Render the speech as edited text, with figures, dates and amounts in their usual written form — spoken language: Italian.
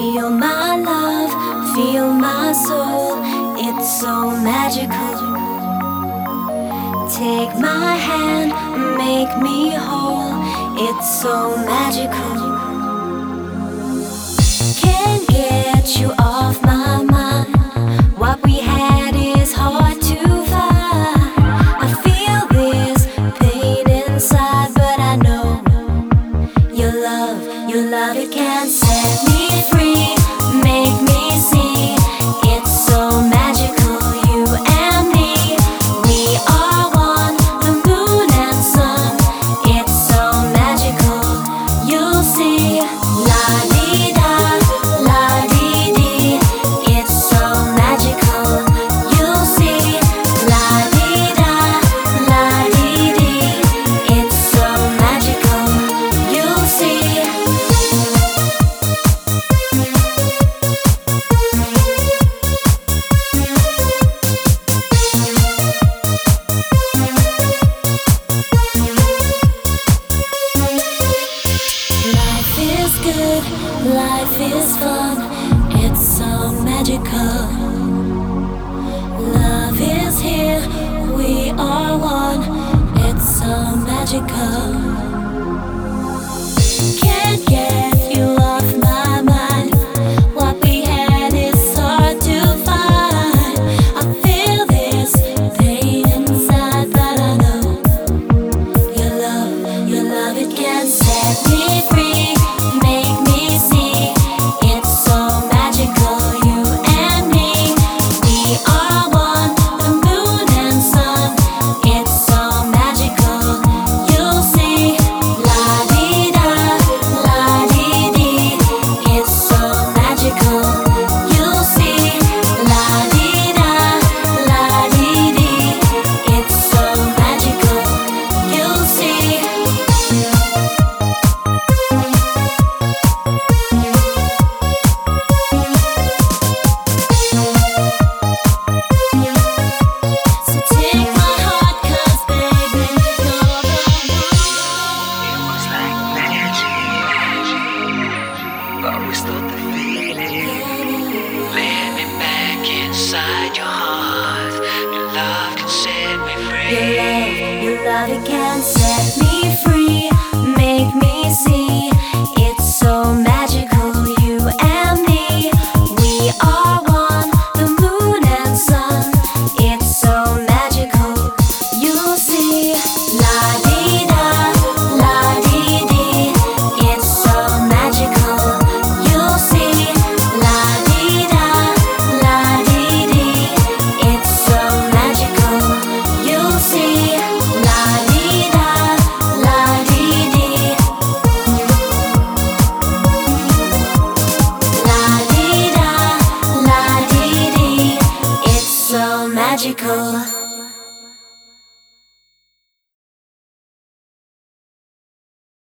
Feel my love, feel my soul, it's so magical. Take my hand, make me whole, it's so magical. Can't get you off my mind, what we had is hard to find. I feel this pain inside, but I know your love, it can set me free, make me see. It's so magical, you and me. We are one, the moon and sun. It's so magical, you'll see. La di da, la di di. It's so magical, you'll see. La di da, la di di. It's so magical, you'll see. Life is good, life is fun, it's so magical. Love is here, we are one, it's so magical. Can't get you off my mind, what we had is hard to find. I feel this pain inside, but I know your love, it can set me free, make me see. It's so magical, you and me. We are one, the moon and sun. It's so magical, you'll see. La di da, la di di. It's so magical, you'll see. La di da, la di di. It's so magical, you'll see. So take my heart, 'cause baby, you're the one. It was like magic, but we stole the feeling. Let me back inside your heart. Your love can set me free. Your love, it can set me free, make me see. It's so magical, you and me. We are one, the moon and sun. It's so magical, you'll see. La di da, la di di. It's so magical, you'll see. La di da, la di di. It's so magical, you'll see. La di da, la di di. La di da, la di di. It's so magical.